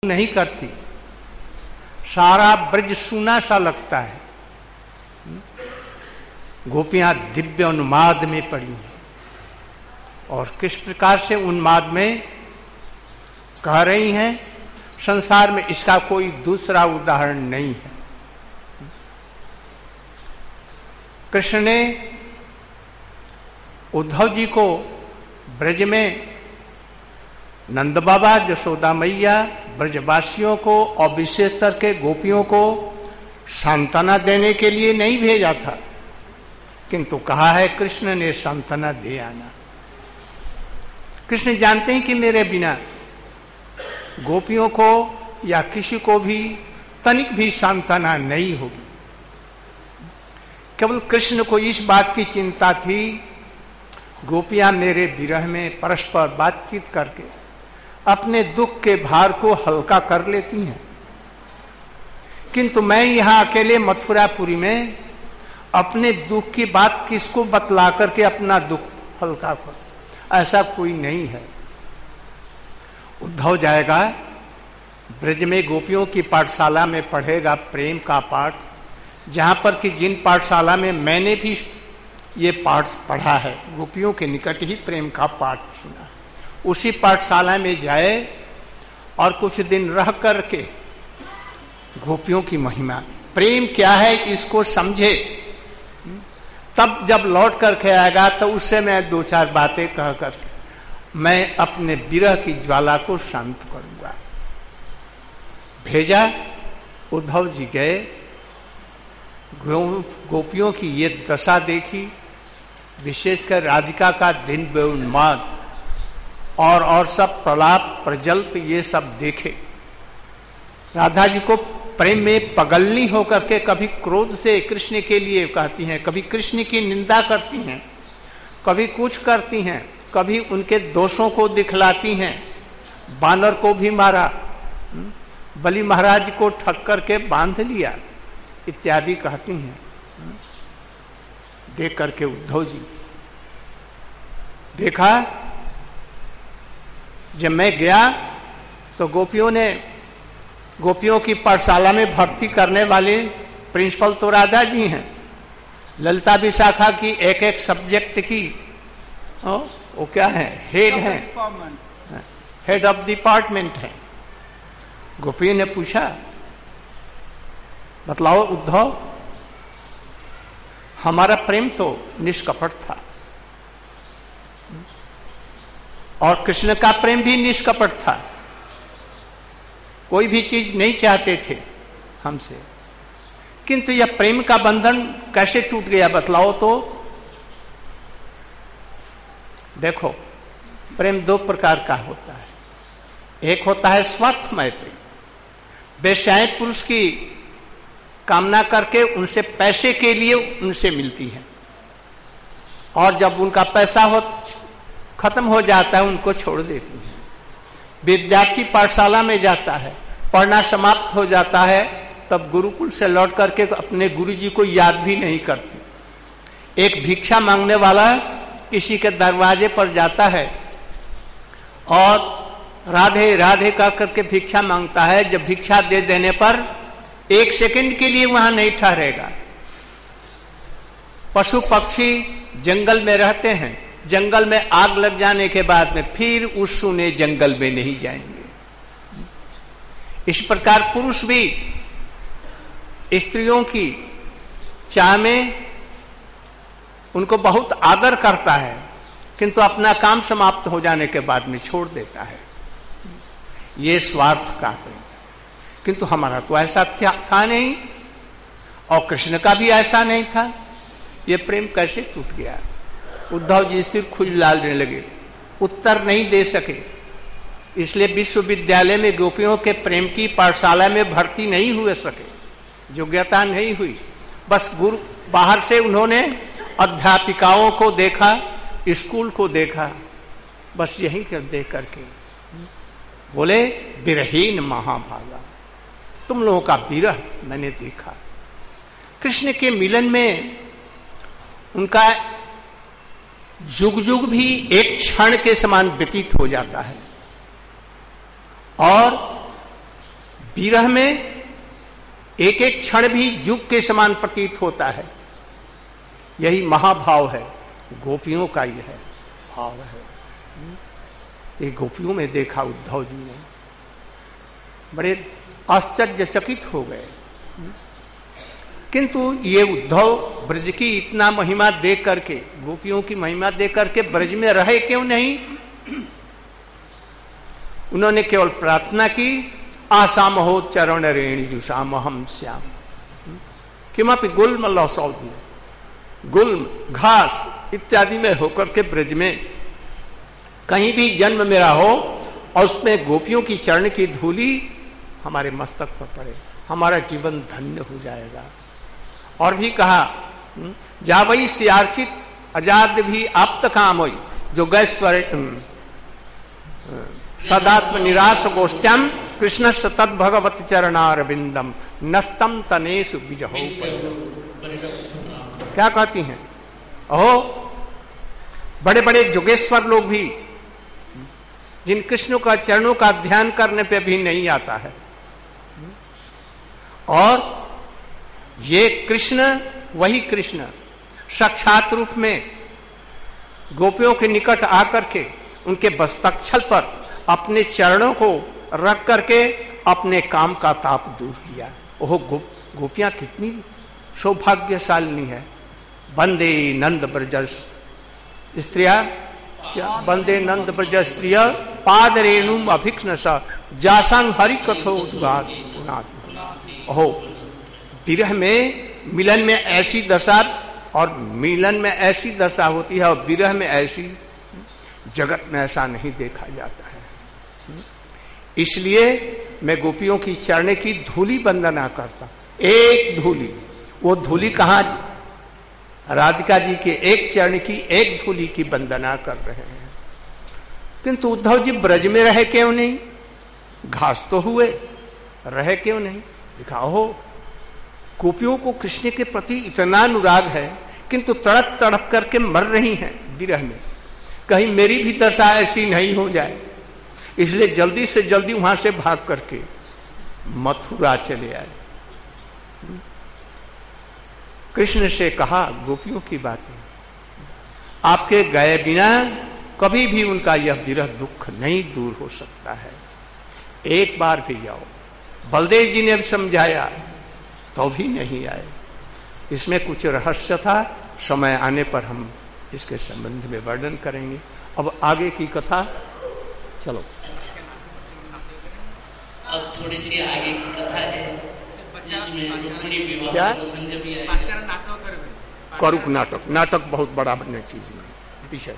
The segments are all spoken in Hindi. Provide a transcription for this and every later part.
नहीं करती, सारा ब्रज सूना सा लगता है। गोपियां दिव्य उन्माद में पड़ी हैं और किस प्रकार से उन्माद में कह रही हैं, संसार में इसका कोई दूसरा उदाहरण नहीं है। कृष्ण ने उद्धव जी को ब्रज में नंद बाबा, यशोदा मैया, ब्रजवासियों को और विशेष करके गोपियों को सांत्वना देने के लिए नहीं भेजा था, किंतु कहा है कृष्ण ने सांत्वना दे आना। कृष्ण जानते हैं कि मेरे बिना गोपियों को या किसी को भी तनिक भी सांत्वना नहीं होगी। केवल कृष्ण को इस बात की चिंता थी, गोपियां मेरे विरह में परस्पर बातचीत करके अपने दुख के भार को हल्का कर लेती हैं, किंतु मैं यहां अकेले मथुरापुरी में अपने दुख की बात किसको बतला करके अपना दुख हल्का कर, ऐसा कोई नहीं है। उद्धव जाएगा ब्रज में, गोपियों की पाठशाला में पढ़ेगा प्रेम का पाठ, जहां पर कि जिन पाठशाला में मैंने भी ये पाठ पढ़ा है, गोपियों के निकट ही प्रेम का पाठ सुना, उसी पाठशाला में जाए और कुछ दिन रह करके गोपियों की महिमा, प्रेम क्या है इसको समझे, तब जब लौट करके आएगा तो उससे मैं दो चार बातें कह करके मैं अपने विरह की ज्वाला को शांत करूंगा। भेजा, उद्धव जी गए, गोपियों की ये दशा देखी, विशेषकर राधिका का दिन उन्माद और सब प्रलाप प्रजल्प ये सब देखे। राधा जी को प्रेम में पगलनी होकर के कभी क्रोध से कृष्ण के लिए कहती हैं, कभी कृष्ण की निंदा करती हैं, कभी कुछ करती हैं, कभी उनके दोषों को दिखलाती हैं। बानर को भी मारा, बलि महाराज को ठग करके बांध लिया इत्यादि कहती हैं। देख करके उद्धव जी देखा, जब मैं गया तो गोपियों की पाठशाला में भर्ती करने वाले प्रिंसिपल तो राधा जी हैं, ललिता विशाखा की एक एक सब्जेक्ट की वो क्या है, हेड ऑफ डिपार्टमेंट है। गोपी ने पूछा, बतलाओ उद्धव, हमारा प्रेम तो निष्कपट था और कृष्ण का प्रेम भी निष्कपट था, कोई भी चीज नहीं चाहते थे हमसे, किंतु यह प्रेम का बंधन कैसे टूट गया बतलाओ तो। देखो, प्रेम दो प्रकार का होता है, एक होता है स्वार्थमय प्रेम, वेश्याएं पुरुष की कामना करके उनसे पैसे के लिए उनसे मिलती हैं और जब उनका पैसा खत्म हो जाता है उनको छोड़ देती हैं। विद्यार्थी पाठशाला में जाता है, पढ़ना समाप्त हो जाता है, तब गुरुकुल से लौट करके अपने गुरुजी को याद भी नहीं करती। एक भिक्षा मांगने वाला किसी के दरवाजे पर जाता है और राधे राधे कह करके भिक्षा मांगता है, जब भिक्षा दे देने पर एक सेकंड के लिए वहां नहीं ठहरेगा। पशु पक्षी जंगल में रहते हैं, जंगल में आग लग जाने के बाद में फिर उस सुने जंगल में नहीं जाएंगे। इस प्रकार पुरुष भी स्त्रियों की चाह में उनको बहुत आदर करता है, किंतु अपना काम समाप्त हो जाने के बाद में छोड़ देता है। ये स्वार्थ का प्रेम, किंतु हमारा तो ऐसा था नहीं और कृष्ण का भी ऐसा नहीं था। ये प्रेम कैसे टूट गया? उद्धव जी सिर खुजलाने लगे, उत्तर नहीं दे सके, इसलिए विश्वविद्यालय में गोपियों के प्रेम की पाठशाला में भर्ती नहीं हुए सके, योग्यता नहीं हुई। बस गुरु बाहर से उन्होंने अध्यापिकाओं को देखा, स्कूल को देखा, बस यही कर देख करके बोले, विरहीन महाभागा, तुम लोगों का विरह मैंने देखा। कृष्ण के मिलन में उनका जुग जुग भी एक क्षण के समान व्यतीत हो जाता है और विरह में एक एक क्षण भी युग के समान प्रतीत होता है। यही महाभाव है, गोपियों का यह है भाव है। ये गोपियों में देखा उद्धव जी ने, बड़े आश्चर्यचकित हो गए। किंतु ये उद्धव ब्रज की इतना महिमा देख करके, गोपियों की महिमा देख करके ब्रज में रहे क्यों नहीं? उन्होंने केवल प्रार्थना की, आसाम हो चरण रेणुषाम हम श्याम किमपि गुल्म लौसौदी, गुल्म घास इत्यादि में होकर के ब्रज में कहीं भी जन्म मेरा हो और उसमें गोपियों की चरण की धूली हमारे मस्तक पर पड़े, हमारा जीवन धन्य हो जाएगा। और भी कहा, जावई सियार्चित अजाद भी आप्त काम होई, जो गैश्वर सदात्म निराश गोष्ठ्यम कृष्ण तद भगवत चरणारविंदम नस्तम तनेशु बिजहो। क्या कहती हैं? ओहो, बड़े बड़े जोगेश्वर लोग भी, जिन कृष्ण का चरणों का ध्यान करने पे भी नहीं आता है, और ये कृष्ण, वही कृष्ण साक्षात रूप में गोपियों के निकट आकर के उनके बस्तक्षल पर अपने चरणों को रख करके अपने काम का ताप दूर किया। ओह, गोपियां कितनी सौभाग्यशालिनी है। वंदे नंद ब्रज स्त्रिया, वंदे नंद ब्रज स्त्रिय पाद रेणुम अभिक्ष्णस जासंग हरि कथो उद्गात। ओहो, विरह में, मिलन में ऐसी दशा, और मिलन में ऐसी दशा होती है और विरह में ऐसी, जगत में ऐसा नहीं देखा जाता है। इसलिए मैं गोपियों की चरण की धूली वंदना करता, एक धूली। वो धूली कहां? राधिका जी के एक चरण की, एक धूली की वंदना कर रहे हैं। किंतु उद्धव जी ब्रज में रहे क्यों नहीं? घास तो हुए, रहे क्यों नहीं? दिखाओ, गोपियों को कृष्ण के प्रति इतना अनुराग है, किंतु तड़प तड़प करके मर रही हैं विरह में। कहीं मेरी भी दशा ऐसी नहीं हो जाए, इसलिए जल्दी से जल्दी वहां से भाग करके मथुरा चले आए। कृष्ण से कहा गोपियों की बातें, आपके गए बिना कभी भी उनका यह विरह दुख नहीं दूर हो सकता है, एक बार भी आओ। बलदेव जी ने भी समझाया तो भी नहीं आए। इसमें कुछ रहस्य था, समय आने पर हम इसके संबंध में वर्णन करेंगे। अब आगे की कथा चलो। अब थोड़ी सी आगे की कथा है जिसमें रुक्मिणी विवाह क्या? प्रसंग भी है। करुक नाटक, नाटक बहुत बड़ा बनने चीज में विषय।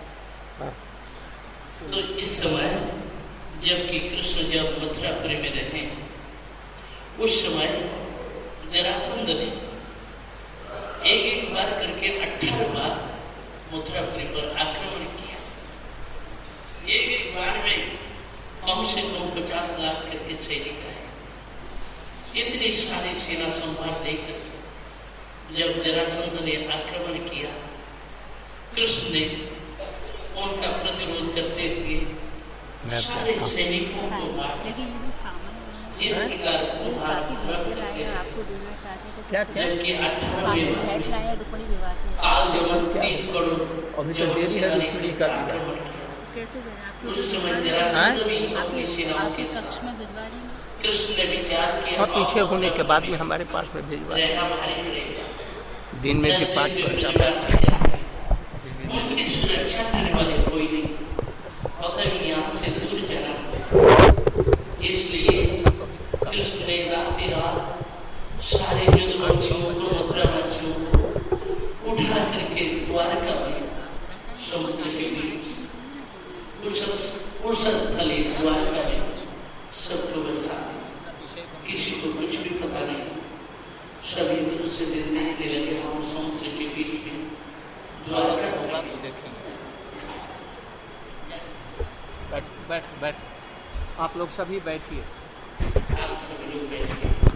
तो इस समय जबकि कृष्ण जब मथुरापुरी में रहे, उस समय जरासंध ने एक एक बार करके 18 बार मथुरापुरी पर आक्रमण किया। एक एक बार में कम से कम 50 लाख करके सैनिक आए। इतनी सारी सेना संभार देकर जब जरासंध ने आक्रमण किया, कृष्ण ने उनका प्रतिरोध करते हुए सारे सैनिकों को मार इस प्रकार जबकि 18वें काल जमन 3 करोड़ अभी तो देरी है रुक्मिणी का उस समय जरासंध भी अपनी सेनाओं के साथ कृष्ण ने विचार किया, और पीछे होने के बाद में हमारे पास में भिजवा दिन में भी 5 घंटा उनकी सुरक्षा करने वाले कोई नहीं, अतः यहाँ से दूर जाना। इसलिए कृष्ण ने रात सारे यदुवंशियों को, मथुरावासियों को उठा करके द्वारका में समुद्र के बीच उस स्थले द्वारका में सबको बसा। किसी को कुछ भी पता नहीं, सभी दूसरे दिन देखने लगे हम समुद्र के बीच में द्वारका को देखेंगे। बैठ बैठ बैठ, आप लोग सभी बैठिए। आप सभी लोग बैठिए।